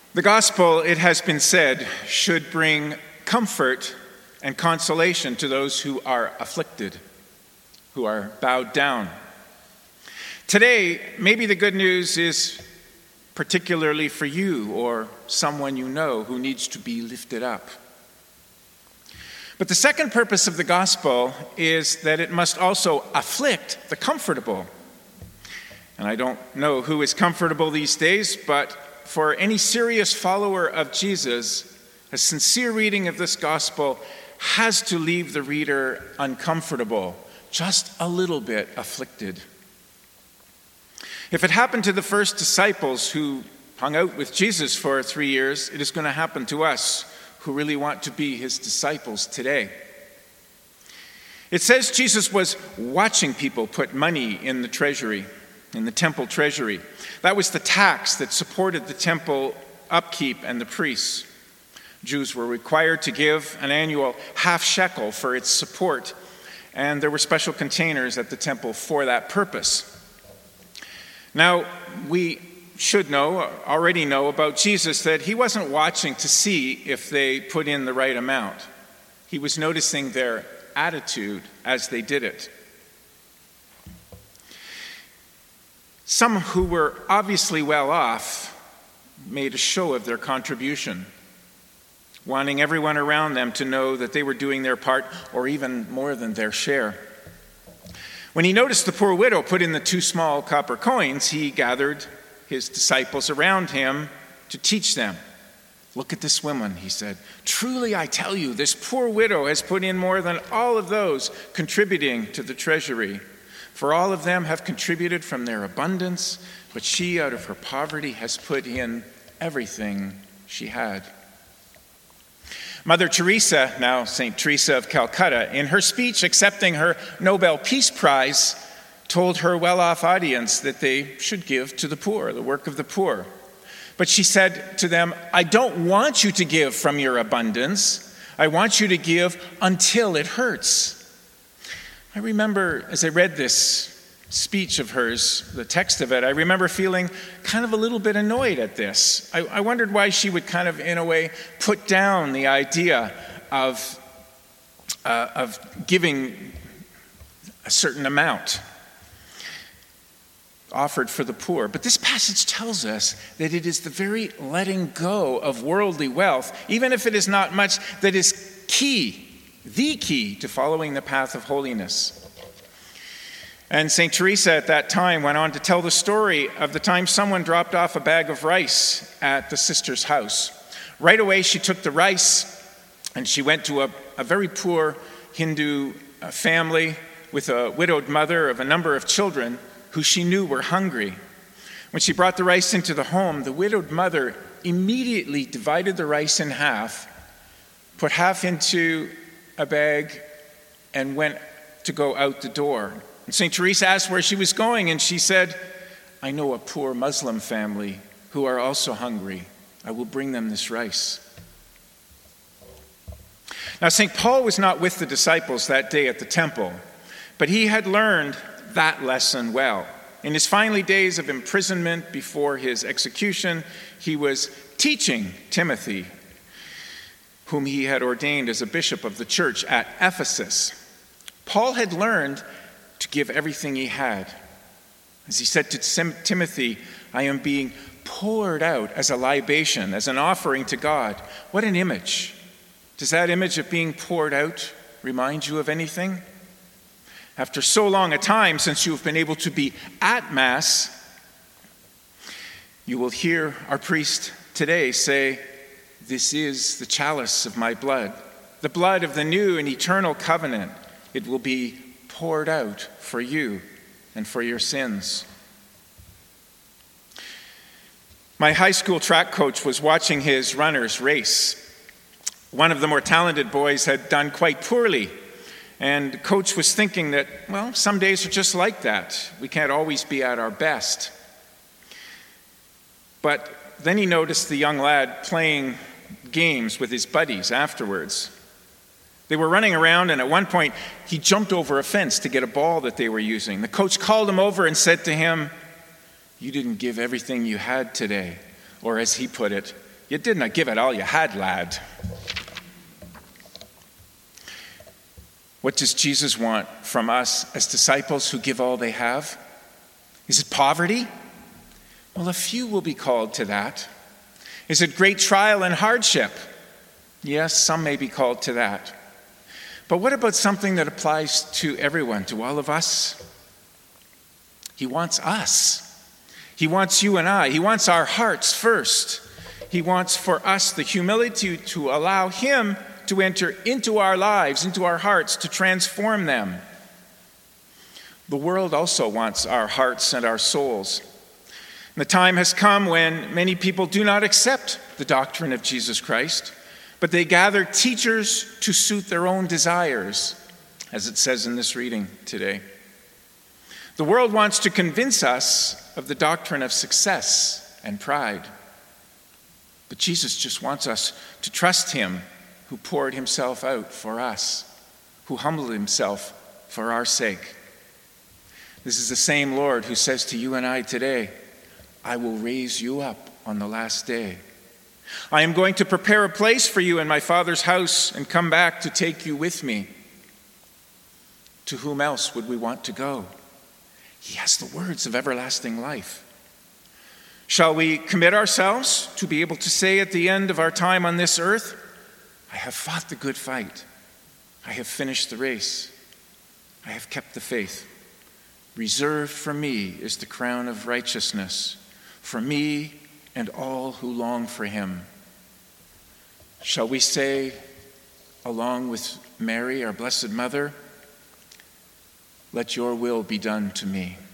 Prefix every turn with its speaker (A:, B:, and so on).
A: The gospel, it has been said, should bring comfort and consolation to those who are afflicted, who are bowed down. Today, maybe the good news is particularly for you or someone you know who needs to be lifted up. But the second purpose of the gospel is that it must also afflict the comfortable. And I don't know who is comfortable these days, but for any serious follower of Jesus, a sincere reading of this gospel has to leave the reader uncomfortable, just a little bit afflicted. If it happened to the first disciples who hung out with Jesus for 3 years, it is going to happen to us who really want to be his disciples today. It says Jesus was watching people put money in the treasury, in the temple treasury. That was the tax that supported the temple upkeep and the priests. Jews were required to give an annual half shekel for its support, and there were special containers at the temple for that purpose. Now, we should already know about Jesus that he wasn't watching to see if they put in the right amount. He was noticing their attitude as they did it. Some who were obviously well off made a show of their contribution, wanting everyone around them to know that they were doing their part or even more than their share. When he noticed the poor widow put in the 2 small copper coins, he gathered his disciples around him to teach them. "Look at this woman," he said. "Truly I tell you, this poor widow has put in more than all of those contributing to the treasury. For all of them have contributed from their abundance, but she out of her poverty has put in everything she had." Mother Teresa, now St. Teresa of Calcutta, in her speech accepting her Nobel Peace Prize, told her well-off audience that they should give to the poor, the work of the poor. But she said to them, "I don't want you to give from your abundance. I want you to give until it hurts." I remember, as I read this speech of hers, the text of it, I remember feeling kind of a little bit annoyed at this. I wondered why she would kind of, in a way, put down the idea of giving a certain amount offered for the poor. But this passage tells us that it is the very letting go of worldly wealth, even if it is not much, that is the key to following the path of holiness. And St. Teresa at that time went on to tell the story of the time someone dropped off a bag of rice at the sister's house. Right away she took the rice and she went to a very poor Hindu family with a widowed mother of a number of children who she knew were hungry. When she brought the rice into the home, the widowed mother immediately divided the rice in half, put half into a bag, and went to go out the door. And St. Teresa asked where she was going, and she said, "I know a poor Muslim family who are also hungry. I will bring them this rice." Now, St. Paul was not with the disciples that day at the temple, but he had learned that lesson well. In his final days of imprisonment before his execution, he was teaching Timothy, whom he had ordained as a bishop of the church at Ephesus. Paul had learned to give everything he had. As he said to Timothy, "I am being poured out as a libation, as an offering to God." What an image. Does that image of being poured out remind you of anything? After so long a time since you have been able to be at Mass, you will hear our priest today say, "This is the chalice of my blood, the blood of the new and eternal covenant. It will be poured out for you and for your sins." My high school track coach was watching his runners race. One of the more talented boys had done quite poorly, and the coach was thinking that, well, some days are just like that. We can't always be at our best. But then he noticed the young lad playing games with his buddies afterwards. They were running around, and at one point, he jumped over a fence to get a ball that they were using. The coach called him over and said to him, "You didn't give everything you had today," or as he put it, You did not give it all you had, lad. What does Jesus want from us as disciples who give all they have? Is it poverty? Well, a few will be called to that. Is it great trial and hardship? Yes, some may be called to that. But what about something that applies to everyone, to all of us? He wants us. He wants you and I. He wants our hearts first. He wants for us the humility to allow him to enter into our lives, into our hearts, to transform them. The world also wants our hearts and our souls. The time has come when many people do not accept the doctrine of Jesus Christ, but they gather teachers to suit their own desires, as it says in this reading today. The world wants to convince us of the doctrine of success and pride. But Jesus just wants us to trust him who poured himself out for us, who humbled himself for our sake. This is the same Lord who says to you and I today, I will raise you up on the last day. I am going to prepare a place for you in my Father's house and come back to take you with me. To whom else would we want to go? He has the words of everlasting life. Shall we commit ourselves to be able to say at the end of our time on this earth, I have fought the good fight. I have finished the race. I have kept the faith. Reserved for me is the crown of righteousness, for me and all who long for him. Shall we say, along with Mary, our Blessed Mother, let your will be done to me.